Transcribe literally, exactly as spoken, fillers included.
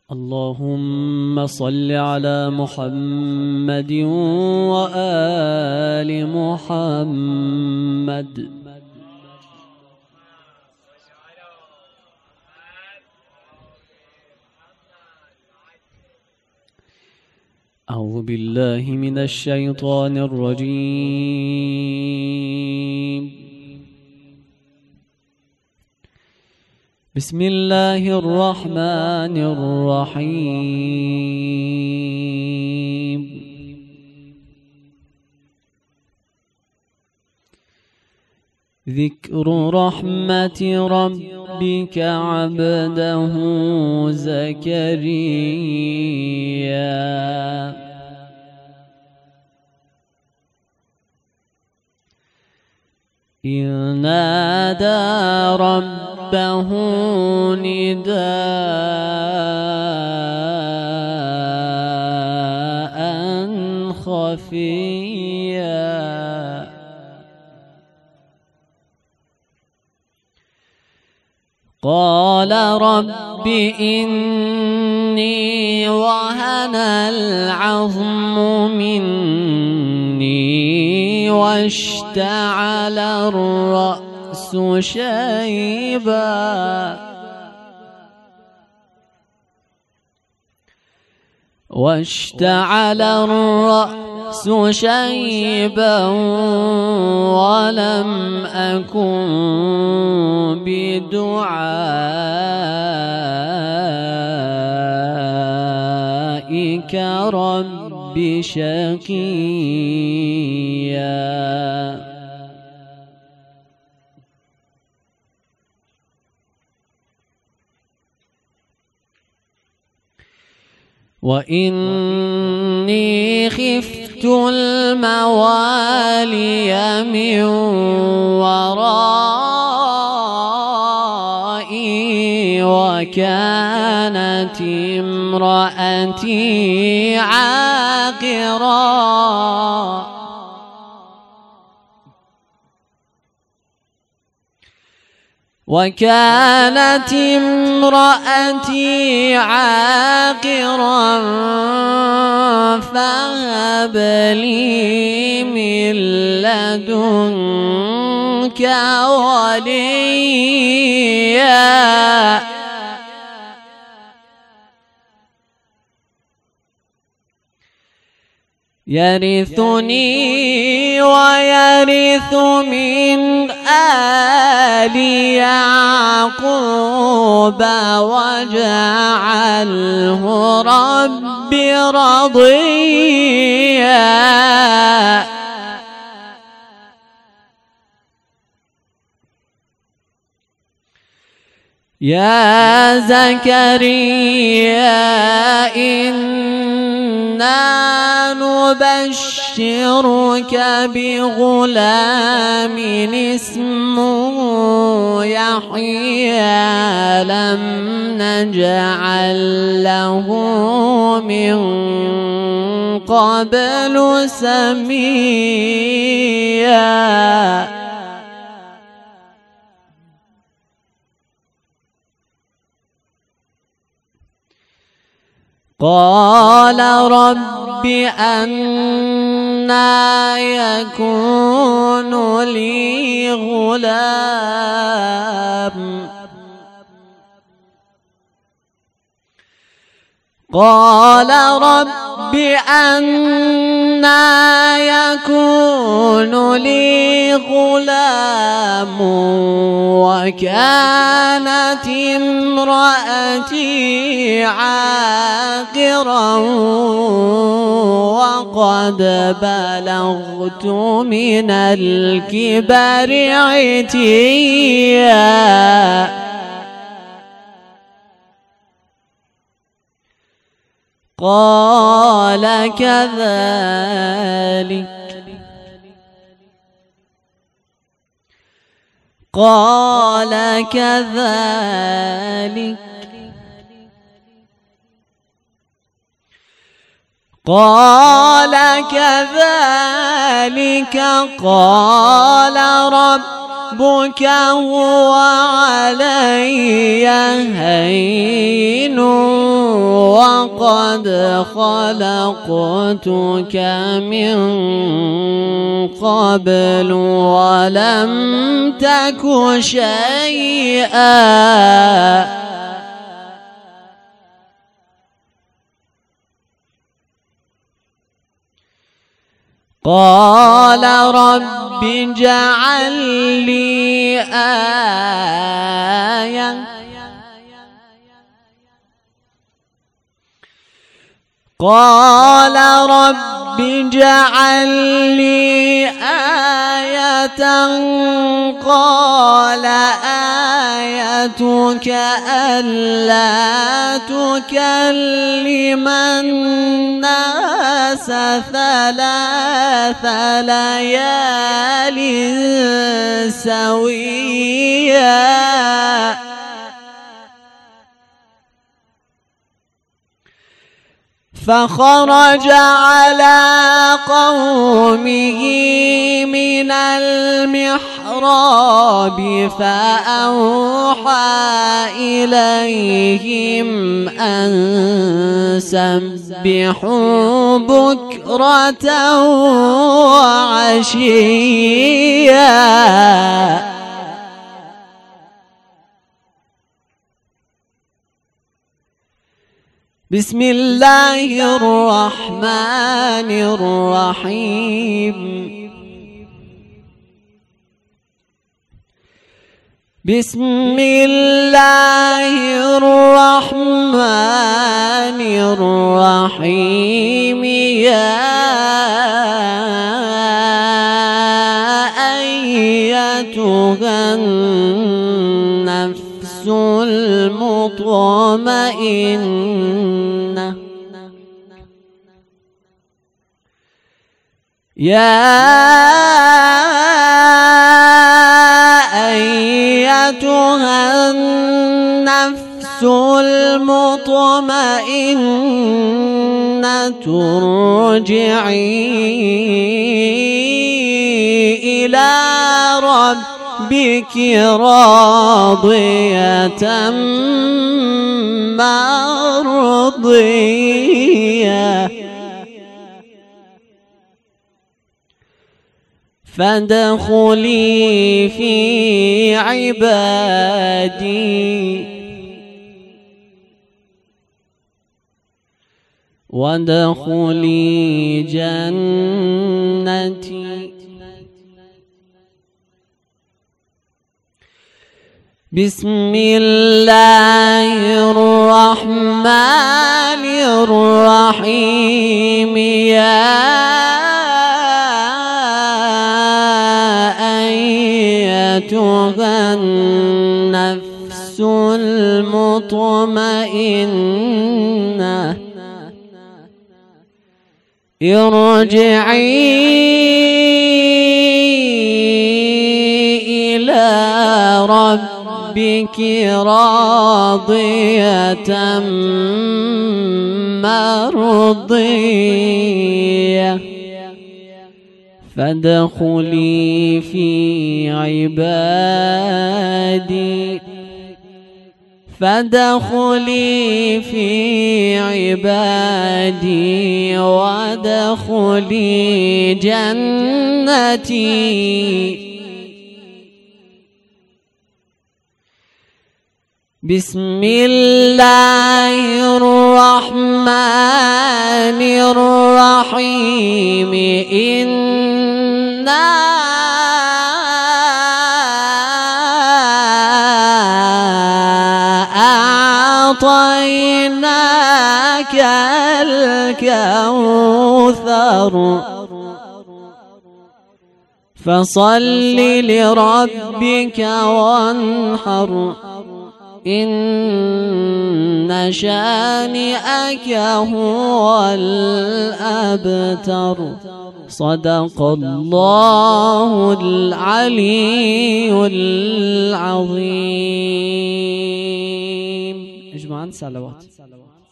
اللهم صل على محمد وآل محمد. أعوذ بالله من الشيطان الرجيم. بسم الله الرحمن الرحيم. ذكر رحمة ربك عبده زكريا إذ نادى ربه نداء خفيا قال رب إني وهن العظم مني واشتعل الرأس شيبا واشتعل الرأس شيبا ولم أكن بدعائك رب شقيا. وإني خفت الموالي من ورائي وكانت امرأتي عاقرا وكانت امرأتي عاقرا فهب لي من لدنك وليا يرثني ويرث من آل يعقوب واجعله رب رضيا. يا زكريا إنا نبشرك بغلام اسمه يحيى لم نجعل له من قبل سميا. قال رب أنى يكون لي غلام قال رب أنى يكون لي غلام وكانت امرأتي عاقرا وقد بلغت من الكبر عتيا. قال كذلك قال كذلك قال كذلك قال رب ربك هو علي هين وقد خلقتك من قبل ولم تك شيئا قال رب اجعل لي آية قال رب اجعل لي آية قال آيتك ألا تكلم الناس ثلاث ليال سويا فخرج على قومه من المحراب فأوحى إليهم أن سبحوا بكرة وعشيا بسم الله الرحمن الرحيم بسم الله الرحمن الرحيم يا أيتها النفس المطمئنة يا أيتها النفس المطمئنة ارجعي إلى ربك راضية مرضية فادخلي في عبادي وادخلي جنتي بسم الله الرحمن الرحيم يا أيتها النفس المطمئنة ارجعي إلى ربك راضية مرضية فادخلي في عبادي فادخلي في عبادي وادخلي جنتي بسم الله الرحمن الرحيم إنا أعطيناك الكوثر فصل لربك وانحر إن شانئك هو الأبتر صدق الله العلي العظيم. اجمعا صلوات.